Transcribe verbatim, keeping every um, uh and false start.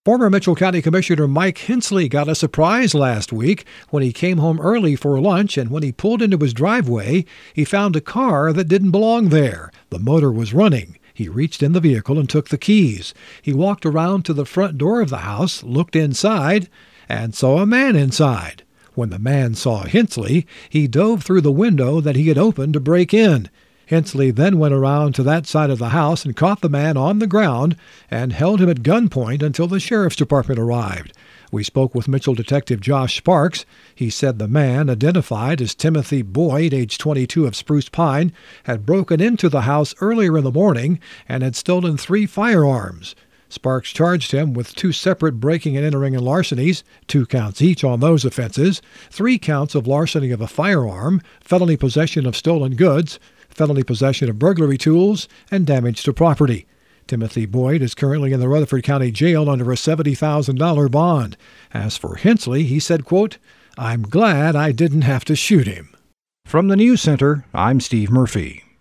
Former Mitchell County Commissioner Mike Hensley got a surprise last week when he came home early for lunch, and when he pulled into his driveway, he found a car that didn't belong there. The motor was running. He reached in the vehicle and took the keys. He walked around to the front door of the house, looked inside, and saw a man inside. When the man saw Hensley, he dove through the window that he had opened to break in. Hensley then went around to that side of the house and caught the man on the ground and held him at gunpoint until the sheriff's department arrived. We spoke with Mitchell Detective Josh Sparks. He said the man, identified as Timothy Boyd, age twenty-two, of Spruce Pine, had broken into the house earlier in the morning and had stolen three firearms. Sparks charged him with two separate breaking and entering and larcenies, two counts each on those offenses, three counts of larceny of a firearm, felony possession of stolen goods, felony possession of burglary tools, and damage to property. Timothy Boyd is currently in the Rutherford County Jail under a seventy thousand dollars bond. As for Hensley, he said, quote, "I'm glad I didn't have to shoot him." From the News Center, I'm Steve Murphy.